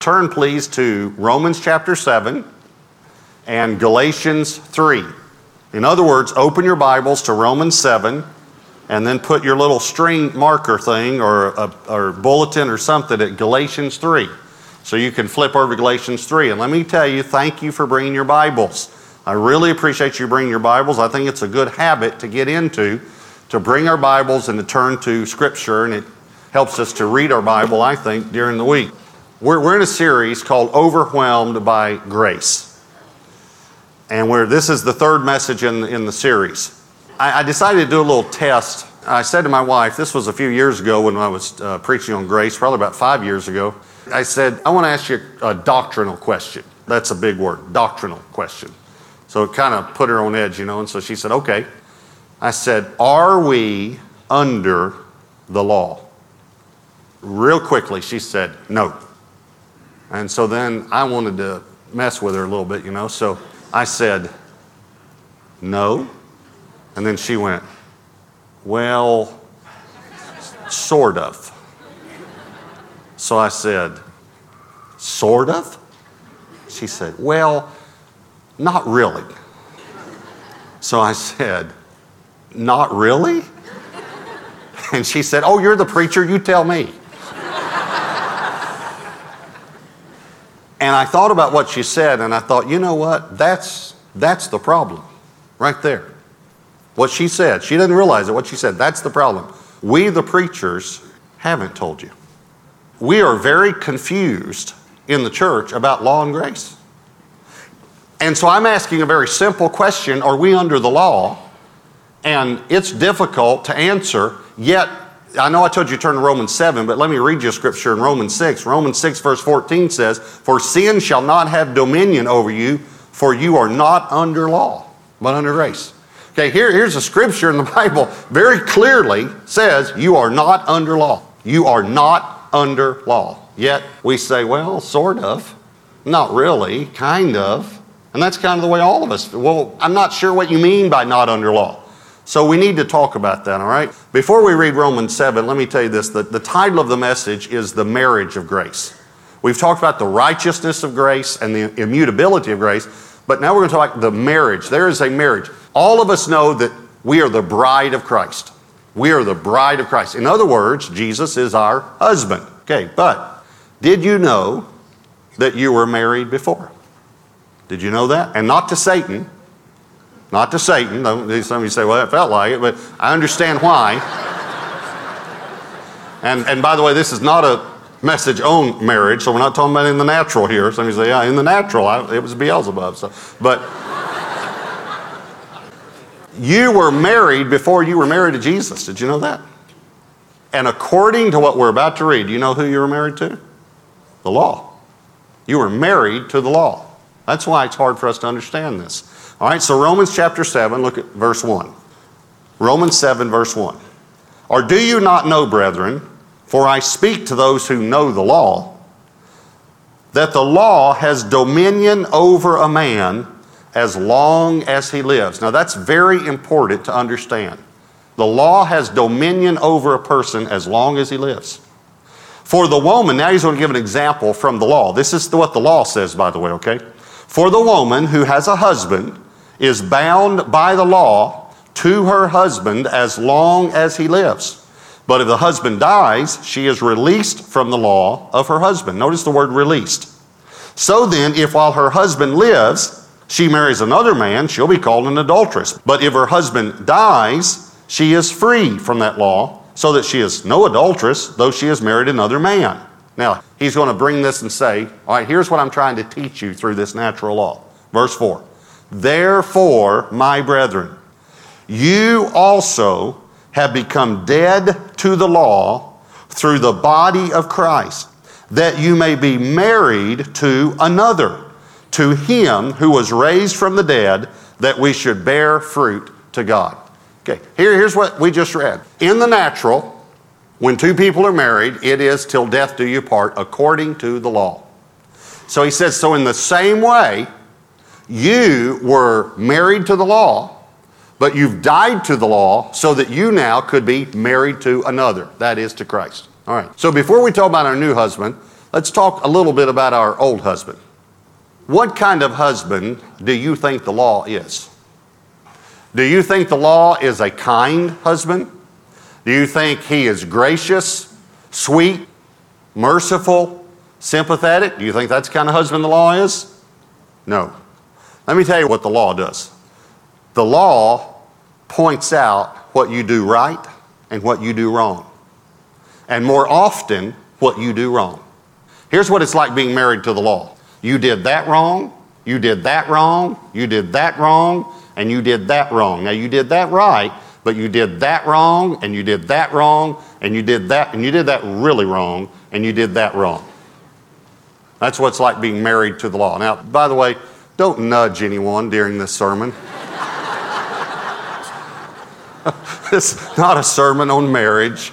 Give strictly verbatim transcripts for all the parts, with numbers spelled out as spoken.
turn please to Romans chapter seven and Galatians three. In other words, open your Bibles to Romans seven and then put your little string marker thing or a or bulletin or something at Galatians three. So you can flip over to Galatians three. And let me tell you, thank you for bringing your Bibles. I really appreciate you bringing your Bibles. I think it's a good habit to get into, to bring our Bibles and to turn to Scripture, and it helps us to read our Bible, I think, during the week. We're, we're in a series called Overwhelmed by Grace. And we're, this is the third message in, in the series. I, I decided to do a little test. I said to my wife, this was a few years ago when I was uh, preaching on grace, probably about five years ago. I said, I want to ask you a doctrinal question. That's a big word, doctrinal question. So it kind of put her on edge, you know, and so she said, okay. I said, are we under the law? Real quickly, she said, no. And so then I wanted to mess with her a little bit, you know, so I said, no. And then she went, well, sort of. So I said, sort of? She said, well, not really. So I said, not really? And she said, oh, you're the preacher, you tell me. And I thought about what she said, and I thought, you know what? That's, that's the problem right there. What she said, she didn't realize it. What she said, that's the problem. We, the preachers, haven't told you. We are very confused in the church about law and grace. And so I'm asking a very simple question. Are we under the law? And it's difficult to answer, yet I know I told you to turn to Romans seven, but let me read you a scripture in Romans six. Romans six verse fourteen says, for sin shall not have dominion over you, for you are not under law, but under grace. Okay, here, here's a scripture in the Bible very clearly says you are not under law. You are not under law. Yet we say, well, sort of, not really, kind of. And that's kind of the way all of us, well, I'm not sure what you mean by not under law. So we need to talk about that, all right? Before we read Romans seven, let me tell you this. The, the title of the message is The Marriage of Grace. We've talked about the righteousness of grace and the immutability of grace, but now we're going to talk about the marriage. There is a marriage. All of us know that we are the bride of Christ. We are the bride of Christ. In other words, Jesus is our husband. Okay, but did you know that you were married before? Did you know that? And not to Satan. Not to Satan. Some of you say, well, it felt like it, but I understand why. and, and by the way, this is not a message on marriage, so we're not talking about in the natural here. Some of you say, yeah, in the natural, I, it was Beelzebub. So, but you were married before you were married to Jesus. Did you know that? And according to what we're about to read, do you know who you were married to? The law. You were married to the law. That's why it's hard for us to understand this. All right, so Romans chapter seven, look at verse one. Romans seven, verse one. Or do you not know, brethren, for I speak to those who know the law, that the law has dominion over a man as long as he lives. Now that's very important to understand. The law has dominion over a person as long as he lives. For the woman, now he's going to give an example from the law. This is what the law says, by the way, okay? For the woman who has a husband is bound by the law to her husband as long as he lives. But if the husband dies, she is released from the law of her husband. Notice the word released. So then, if while her husband lives, she marries another man, she'll be called an adulteress. But if her husband dies, she is free from that law, so that she is no adulteress, though she has married another man. Now, he's going to bring this and say, all right, here's what I'm trying to teach you through this natural law. Verse four. Therefore, my brethren, you also have become dead to the law through the body of Christ, that you may be married to another, to him who was raised from the dead, that we should bear fruit to God. Okay, here, here's what we just read. In the natural, when two people are married, it is till death do you part, according to the law. So he says, so in the same way, you were married to the law, but you've died to the law so that you now could be married to another, that is to Christ. All right, so before we talk about our new husband, Let's talk a little bit about our old husband. What kind of husband do you think the law is? Do you think the law is a kind husband? Do you think he is gracious, sweet, merciful, sympathetic? Do you think that's the kind of husband the law is? No. Let me tell you what the law does. The law points out what you do right and what you do wrong. And more often, what you do wrong. Here's what it's like being married to the law. You did that wrong, you did that wrong, you did that wrong, and you did that wrong. Now you did that right, but you did that wrong, and you did that wrong, and you did that, and you did that really wrong, and you did that wrong. That's what it's like being married to the law. Now, by the way, don't nudge anyone during this sermon. It's not a sermon on marriage.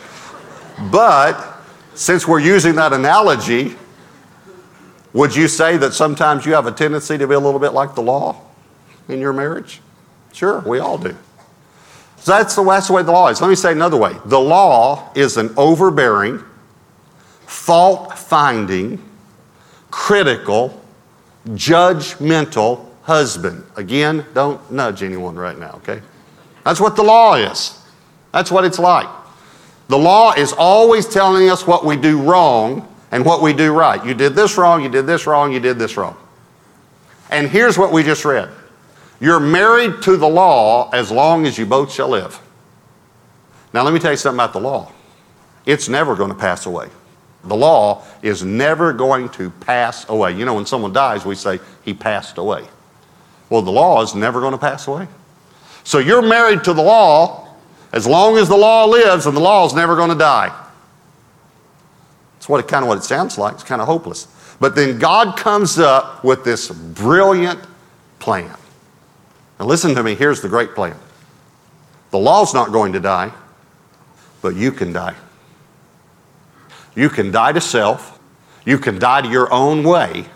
But since we're using that analogy, would you say that sometimes you have a tendency to be a little bit like the law in your marriage? Sure, we all do. So that's the, that's the way the law is. Let me say another way. The law is an overbearing, fault-finding, critical, judgmental husband. Again, don't nudge anyone right now, okay? That's what the law is. That's what it's like. The law is always telling us what we do wrong and what we do right. You did this wrong, you did this wrong, you did this wrong. And here's what we just read. You're married to the law as long as you both shall live. Now let me tell you something about the law. It's never going to pass away. The law is never going to pass away. You know, when someone dies, we say, he passed away. Well, the law is never going to pass away. So you're married to the law as long as the law lives, and the law is never going to die. That's what it, kind of what it sounds like. It's kind of hopeless. But then God comes up with this brilliant plan. Now listen to me, here's the great plan. The law's not going to die, but you can die. You can die to self. You can die to your own way.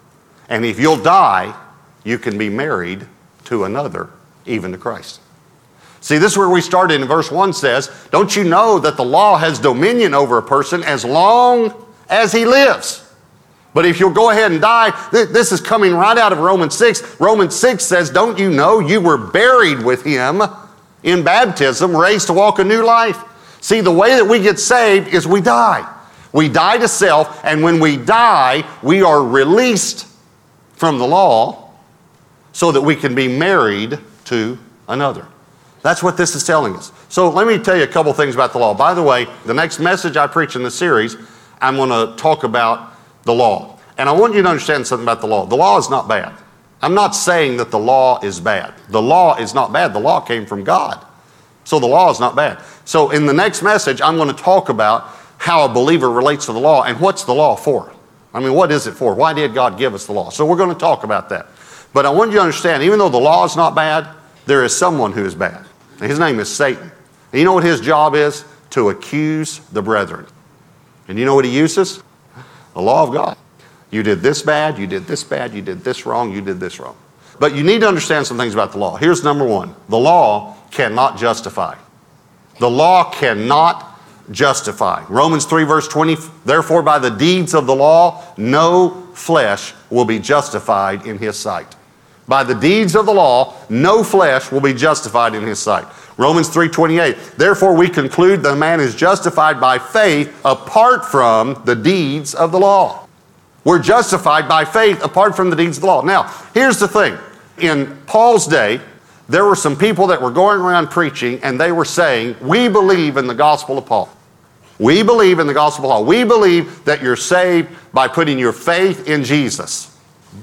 And if you'll die, you can be married to another, even to Christ. See, this is where we started in verse one says, don't you know that the law has dominion over a person as long as he lives? But if you'll go ahead and die, th- this is coming right out of Romans six. Romans six says, don't you know you were buried with him in baptism, raised to walk a new life? See, the way that we get saved is we die. We die to self, and when we die, we are released from the law so that we can be married to another. That's what this is telling us. So let me tell you a couple things about the law. By the way, the next message I preach in the series, I'm going to talk about the law. And I want you to understand something about the law. The law is not bad. I'm not saying that the law is bad. The law is not bad. The law came from God. So the law is not bad. So in the next message, I'm going to talk about how a believer relates to the law and what's the law for. I mean, what is it for? Why did God give us the law? So we're going to talk about that. But I want you to understand, even though the law is not bad, there is someone who is bad. And his name is Satan. And you know what his job is? To accuse the brethren. And you know what he uses? The law of God. You did this bad, you did this bad, you did this wrong, you did this wrong. But you need to understand some things about the law. Here's number one. The law cannot justify. The law cannot justify. Romans three verse twenty, therefore by the deeds of the law, no flesh will be justified in his sight. By the deeds of the law, no flesh will be justified in his sight. Romans three twenty-eight, therefore we conclude that a man is justified by faith apart from the deeds of the law. We're justified by faith apart from the deeds of the law. Now, here's the thing. In Paul's day, there were some people that were going around preaching, and they were saying, we believe in the gospel of Paul. We believe in the gospel of Paul. We believe that you're saved by putting your faith in Jesus.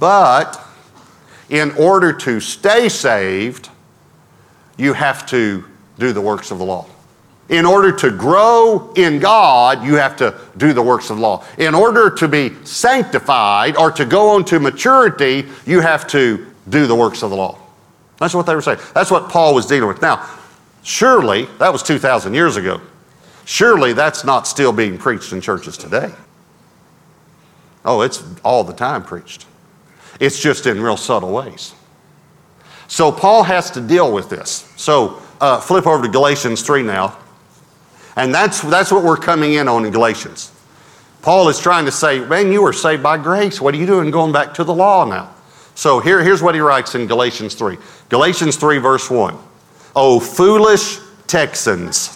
But in order to stay saved, you have to do the works of the law. In order to grow in God, you have to do the works of the law. In order to be sanctified or to go on to maturity, you have to do the works of the law. That's what they were saying. That's what Paul was dealing with. Now, surely, that was two thousand years ago. Surely that's not still being preached in churches today. Oh, it's all the time preached. It's just in real subtle ways. So Paul has to deal with this. So uh, flip over to Galatians three now. And that's, that's what we're coming in on in Galatians. Paul is trying to say, man, you were saved by grace. What are you doing going back to the law now? So here, here's what he writes in Galatians three. Galatians three, verse one. Oh, foolish Texans.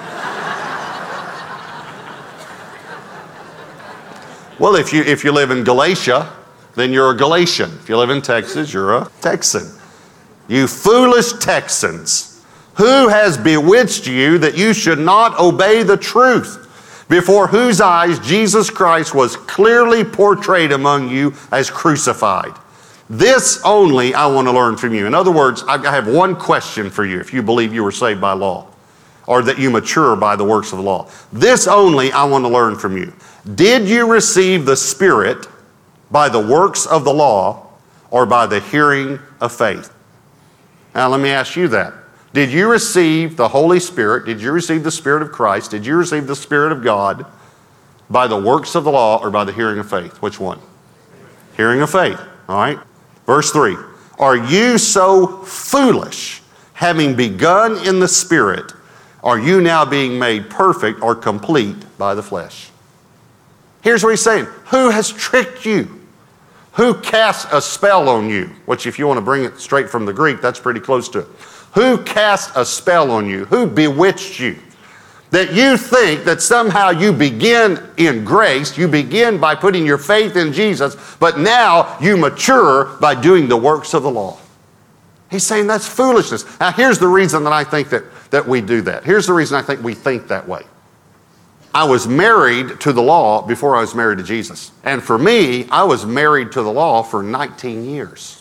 Well, if you, if you live in Galatia, then you're a Galatian. If you live in Texas, you're a Texan. You foolish Texans, who has bewitched you that you should not obey the truth, before whose eyes Jesus Christ was clearly portrayed among you as crucified? This only I want to learn from you. In other words, I have one question for you if you believe you were saved by law, or that you mature by the works of the law. This only I want to learn from you. Did you receive the Spirit by the works of the law or by the hearing of faith? Now let me ask you that. Did you receive the Holy Spirit? Did you receive the Spirit of Christ? Did you receive the Spirit of God by the works of the law or by the hearing of faith? Which one? Hearing of faith. All right. Verse three. Are you so foolish, having begun in the Spirit, are you now being made perfect or complete by the flesh? Here's what he's saying. Who has tricked you? Who cast a spell on you? Which, if you want to bring it straight from the Greek, that's pretty close to it. Who cast a spell on you? Who bewitched you? That you think that somehow you begin in grace, you begin by putting your faith in Jesus, but now you mature by doing the works of the law. He's saying that's foolishness. Now here's the reason that I think that, that we do that. Here's the reason I think we think that way. I was married to the law before I was married to Jesus. And for me, I was married to the law for nineteen years.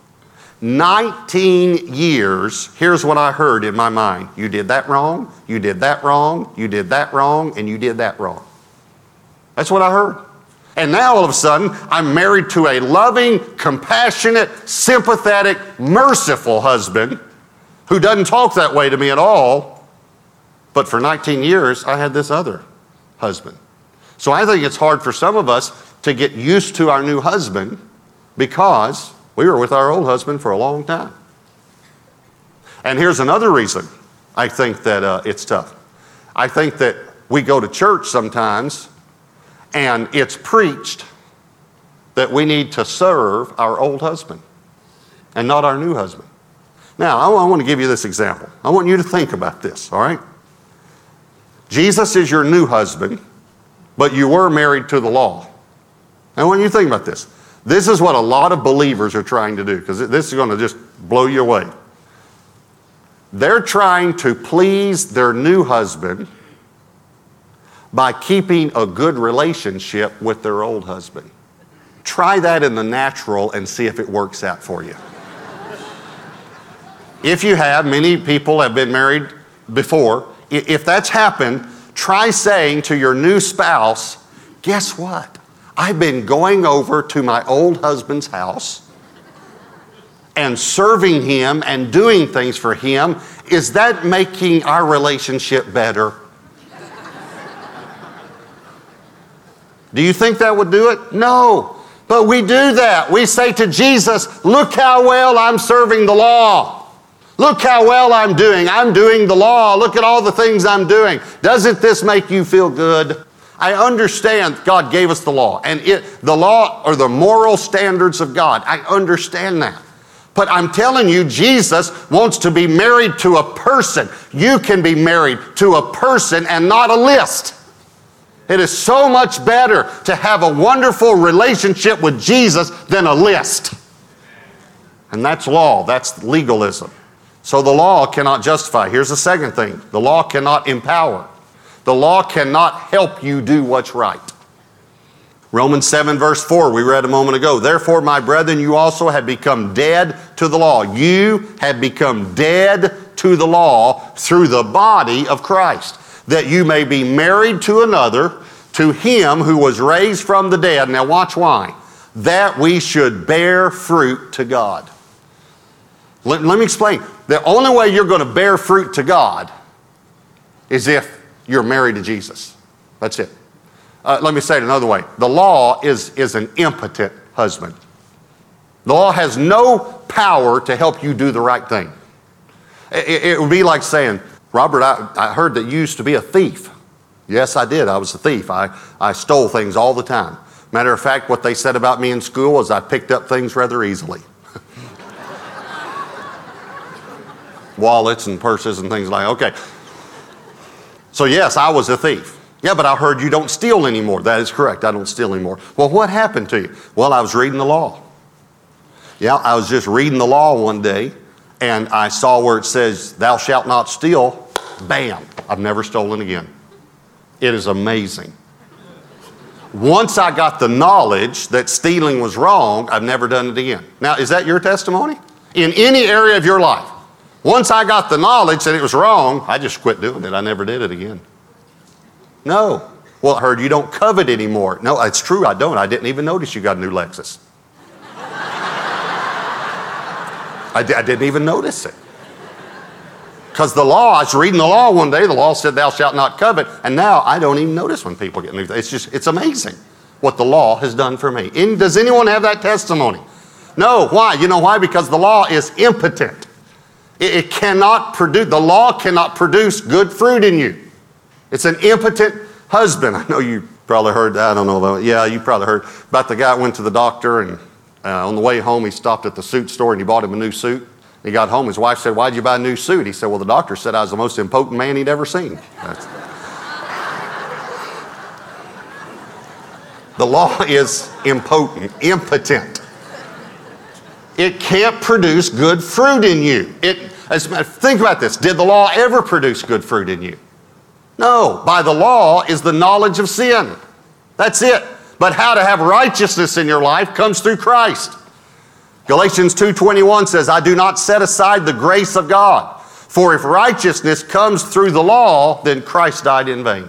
nineteen years, here's what I heard in my mind. You did that wrong, you did that wrong, you did that wrong, and you did that wrong. That's what I heard. And now all of a sudden, I'm married to a loving, compassionate, sympathetic, merciful husband who doesn't talk that way to me at all. But for nineteen years, I had this other husband. So I think it's hard for some of us to get used to our new husband because we were with our old husband for a long time. And here's another reason I think that uh, it's tough. I think that we go to church sometimes and it's preached that we need to serve our old husband and not our new husband. Now, I want to give you this example. I want you to think about this, all right? Jesus is your new husband, but you were married to the law. I want you to think about this. This is what a lot of believers are trying to do, because this is going to just blow you away. They're trying to please their new husband by keeping a good relationship with their old husband. Try that in the natural and see if it works out for you. If you have, many people have been married before. If that's happened, try saying to your new spouse, guess what? I've been going over to my old husband's house and serving him and doing things for him. Is that making our relationship better? Do you think that would do it? No. But we do that. We say to Jesus, look how well I'm serving the law. Look how well I'm doing. I'm doing the law. Look at all the things I'm doing. Doesn't this make you feel good? I understand God gave us the law, and it, the law are the moral standards of God. I understand that. But I'm telling you, Jesus wants to be married to a person. You can be married to a person and not a list. It is so much better to have a wonderful relationship with Jesus than a list. And that's law. That's legalism. So the law cannot justify. Here's the second thing. The law cannot empower. The law cannot help you do what's right. Romans seven verse four, we read a moment ago. Therefore, my brethren, you also have become dead to the law. You have become dead to the law through the body of Christ, that you may be married to another, to him who was raised from the dead. Now watch why. That we should bear fruit to God. Let, let me explain. The only way you're going to bear fruit to God is if you're married to Jesus. That's it. Uh, let me say it another way. The law is, is an impotent husband. The law has no power to help you do the right thing. It, it would be like saying, Robert, I, I heard that you used to be a thief. Yes, I did. I was a thief. I, I stole things all the time. Matter of fact, what they said about me in school is I picked up things rather easily. Wallets and purses and things like that. Okay. So yes, I was a thief. Yeah, but I heard you don't steal anymore. That is correct. I don't steal anymore. Well, what happened to you? Well, I was reading the law. Yeah, I was just reading the law one day, and I saw where it says, thou shalt not steal. Bam. I've never stolen again. It is amazing. Once I got the knowledge that stealing was wrong, I've never done it again. Now, is that your testimony? In any area of your life. Once I got the knowledge that it was wrong, I just quit doing it. I never did it again. No. Well, I heard you don't covet anymore. No, it's true, I don't. I didn't even notice you got a new Lexus. I, di- I didn't even notice it. Because the law, I was reading the law one day, the law said thou shalt not covet, and now I don't even notice when people get new things. It's just, it's amazing what the law has done for me. And does anyone have that testimony? No. Why? You know why? Because the law is impotent. It, it cannot produce, the law cannot produce good fruit in you. It's an impotent husband. I know you probably heard that. I don't know about, yeah, you probably heard about the guy who went to the doctor, and uh, on the way home he stopped at the suit store and he bought him a new suit. He got home, his wife said, why'd you buy a new suit? He said, well, the doctor said I was the most impotent man he'd ever seen. That's... The law is impotent, impotent. It can't produce good fruit in you. It, as, think about this. Did the law ever produce good fruit in you? No. By the law is the knowledge of sin. That's it. But how to have righteousness in your life comes through Christ. Galatians two twenty-one says, I do not set aside the grace of God. For if righteousness comes through the law, then Christ died in vain.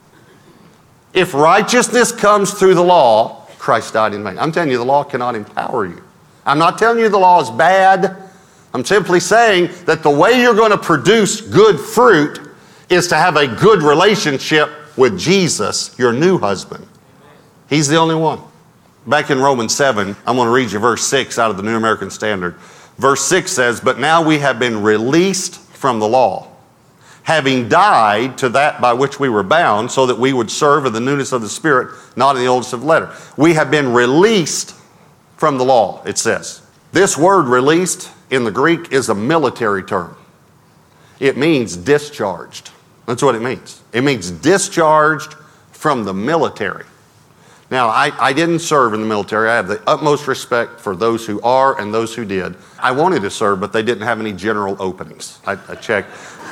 If righteousness comes through the law, Christ died in vain. I'm telling you, the law cannot empower you. I'm not telling you the law is bad. I'm simply saying that the way you're going to produce good fruit is to have a good relationship with Jesus, your new husband. He's the only one. Back in Romans seven, I'm going to read you verse six out of the New American Standard. Verse six says, but now we have been released from the law, having died to that by which we were bound, so that we would serve in the newness of the Spirit, not in the oldness of the letter. We have been released from the law, it says. This word released in the Greek is a military term. It means discharged. That's what it means. It means discharged from the military. Now, I, I didn't serve in the military. I have the utmost respect for those who are and those who did. I wanted to serve, but they didn't have any general openings. I, I checked.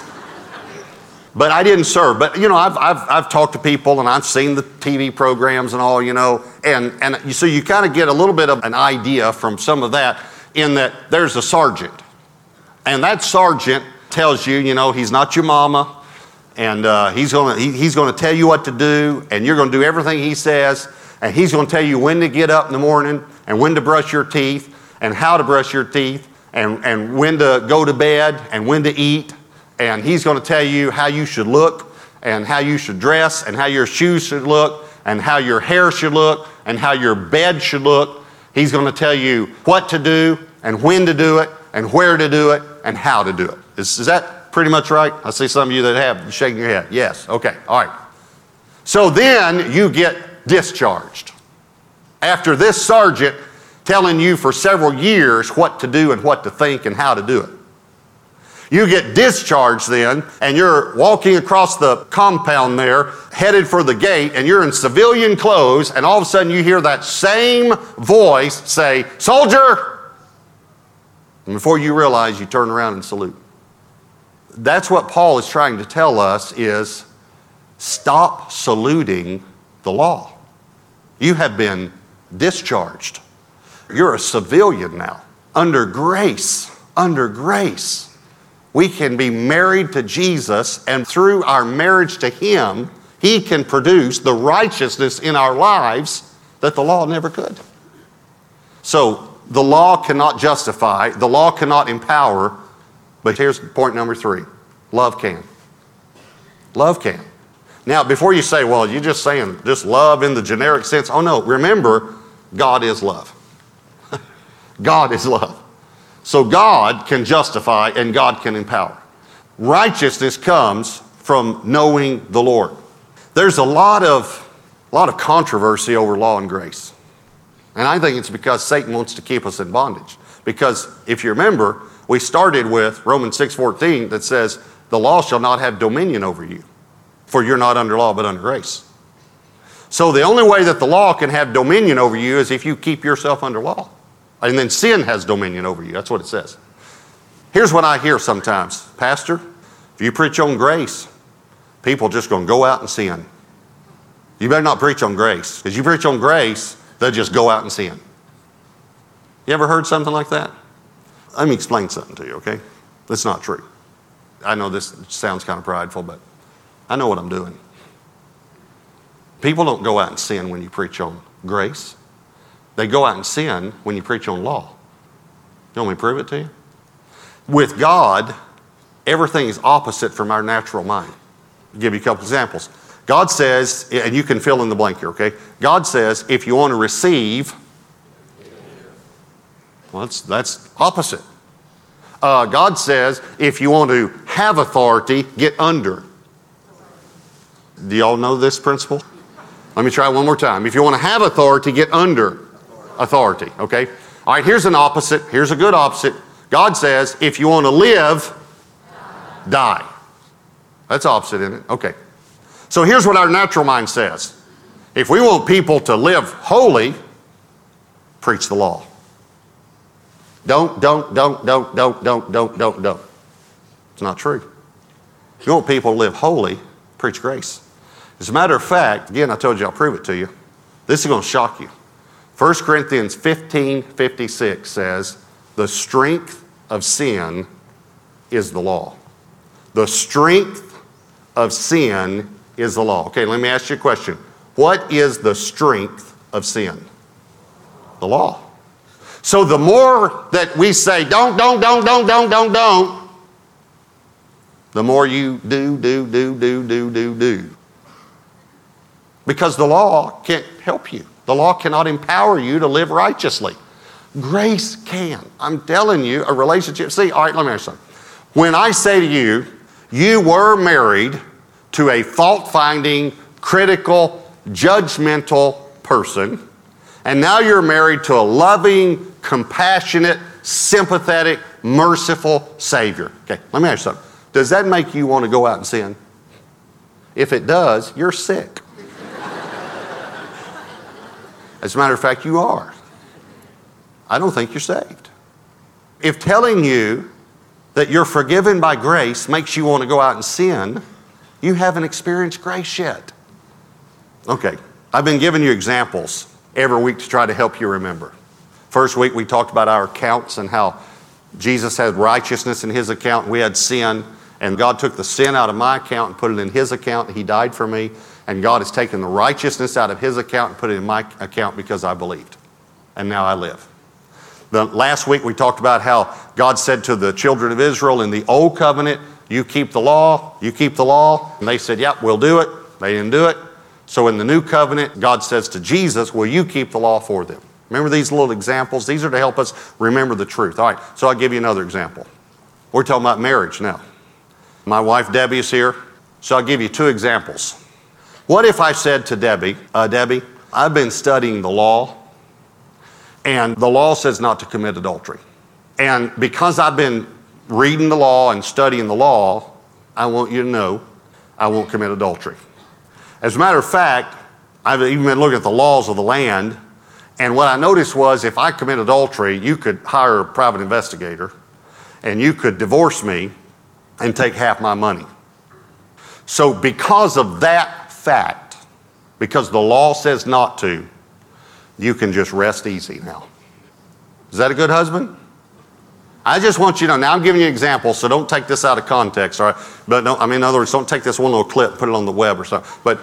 But I didn't serve. But, you know, I've, I've, I've talked to people, and I've seen the T V programs and all, you know. And, and so you kind of get a little bit of an idea from some of that, in that there's a sergeant. And that sergeant tells you, you know, he's not your mama. And uh, he's going he, he's going to tell you what to do, and you're going to do everything he says. And he's going to tell you when to get up in the morning, and when to brush your teeth, and how to brush your teeth, and, and when to go to bed, and when to eat. And he's going to tell you how you should look, and how you should dress, and how your shoes should look, and how your hair should look, and how your bed should look. He's going to tell you what to do, and when to do it, and where to do it, and how to do it. Is, is that pretty much right? I see some of you that have shaking your head. Yes. Okay. All right. So then you get discharged. After this sergeant telling you for several years what to do and what to think and how to do it. You get discharged then, and you're walking across the compound there, headed for the gate, and you're in civilian clothes, and all of a sudden you hear that same voice say, soldier! And before you realize, you turn around and salute. That's what Paul is trying to tell us is, stop saluting the law. You have been discharged. You're a civilian now. Under grace, under grace, we can be married to Jesus, and through our marriage to Him, He can produce the righteousness in our lives that the law never could. So the law cannot justify, the law cannot empower, but here's point number three. Love can. Love can. Now, before you say, well, you're just saying just love in the generic sense. Oh, no. Remember, God is love. God is love. So God can justify and God can empower. Righteousness comes from knowing the Lord. There's a lot of, a lot of controversy over law and grace. And I think it's because Satan wants to keep us in bondage. Because if you remember, we started with Romans six fourteen that says, the law shall not have dominion over you, for you're not under law but under grace. So the only way that the law can have dominion over you is if you keep yourself under law. And then sin has dominion over you. That's what it says. Here's what I hear sometimes. Pastor, if you preach on grace, people are just going to go out and sin. You better not preach on grace. Because you preach on grace, they'll just go out and sin. You ever heard something like that? Let me explain something to you, okay? That's not true. I know this sounds kind of prideful, but I know what I'm doing. People don't go out and sin when you preach on grace. They go out and sin when you preach on law. You want me to prove it to you? With God, everything is opposite from our natural mind. I'll give you a couple examples. God says, and you can fill in the blank here, okay? God says, if you want to receive, well, that's, that's opposite. Uh, God says, if you want to have authority, get under. Do y'all know this principle? Let me try it one more time. If you want to have authority, get under authority, okay? All right, here's an opposite. Here's a good opposite. God says, if you want to live, die. That's opposite, isn't it? Okay. So here's what our natural mind says. If we want people to live holy, preach the law. Don't, don't, don't, don't, don't, don't, don't, don't, don't. It's not true. If you want people to live holy, preach grace. As a matter of fact, again, I told you I'll prove it to you. This is going to shock you. First Corinthians fifteen fifty-six says, the strength of sin is the law. The strength of sin is the law. Okay, let me ask you a question. What is the strength of sin? The law. So the more that we say, don't, don't, don't, don't, don't, don't, don't, the more you do, do, do, do, do, do, do. Because the law can't help you. The law cannot empower you to live righteously. Grace can. I'm telling you, a relationship. See, all right, let me ask you something. When I say to you, you were married to a fault-finding, critical, judgmental person, and now you're married to a loving, compassionate, sympathetic, merciful Savior. Okay, let me ask you something. Does that make you want to go out and sin? If it does, you're sick. As a matter of fact, you are. I don't think you're saved. If telling you that you're forgiven by grace makes you want to go out and sin, you haven't experienced grace yet. Okay, I've been giving you examples every week to try to help you remember. First week we talked about our accounts and how Jesus had righteousness in his account, we had sin, and God took the sin out of my account and put it in his account. He died for me, and God has taken the righteousness out of his account and put it in my account because I believed. And now I live. The last week we talked about how God said to the children of Israel in the old covenant, you keep the law, you keep the law. And they said, yep, we'll do it. They didn't do it. So in the new covenant, God says to Jesus, will you keep the law for them? Remember these little examples? These are to help us remember the truth. All right, so I'll give you another example. We're talking about marriage now. My wife Debbie is here, so I'll give you two examples. What if I said to Debbie, uh, Debbie, I've been studying the law, and the law says not to commit adultery. And because I've been reading the law and studying the law, I want you to know I won't commit adultery. As a matter of fact, I've even been looking at the laws of the land, and what I noticed was if I commit adultery, you could hire a private investigator, and you could divorce me and take half my money. So because of that fact, because the law says not to, you can just rest easy now. Is that a good husband? I just want you to know, now I'm giving you examples, so don't take this out of context, all right? But don't, I mean, in other words, don't take this one little clip and put it on the web or something. But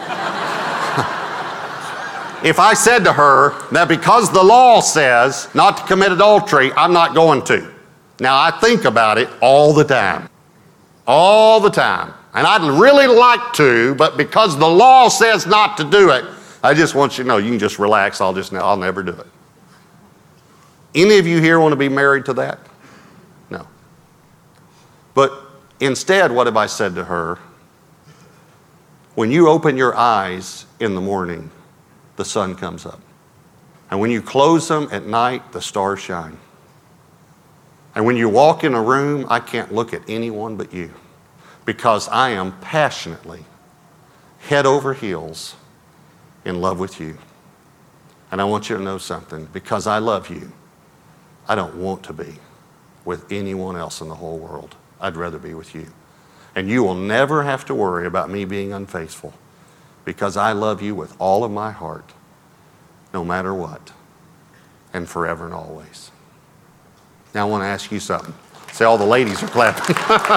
if I said to her that because the law says not to commit adultery, I'm not going to. Now, I think about it all the time. All the time. And I'd really like to, but because the law says not to do it, I just want you to know, you can just relax. I'll just, I'll never do it. Any of you here want to be married to that? No. But instead, what have I said to her? When you open your eyes in the morning, the sun comes up. And when you close them at night, the stars shine. And when you walk in a room, I can't look at anyone but you, because I am passionately, head over heels, in love with you. And I want you to know something. Because I love you, I don't want to be with anyone else in the whole world. I'd rather be with you. And you will never have to worry about me being unfaithful, because I love you with all of my heart, no matter what, and forever and always. Now I want to ask you something. See, all the ladies are clapping.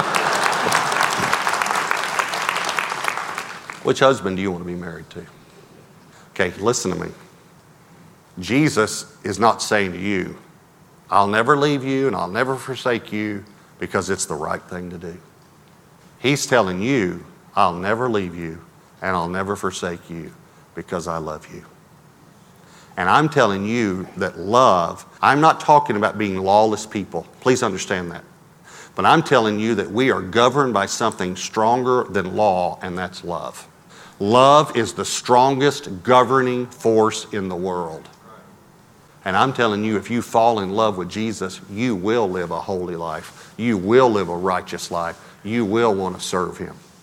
Which husband do you want to be married to? Okay, listen to me. Jesus is not saying to you, I'll never leave you and I'll never forsake you because it's the right thing to do. He's telling you, I'll never leave you and I'll never forsake you because I love you. And I'm telling you that love, I'm not talking about being lawless people. Please understand that. But I'm telling you that we are governed by something stronger than law, and that's love. Love is the strongest governing force in the world. And I'm telling you, if you fall in love with Jesus, you will live a holy life. You will live a righteous life. You will want to serve Him.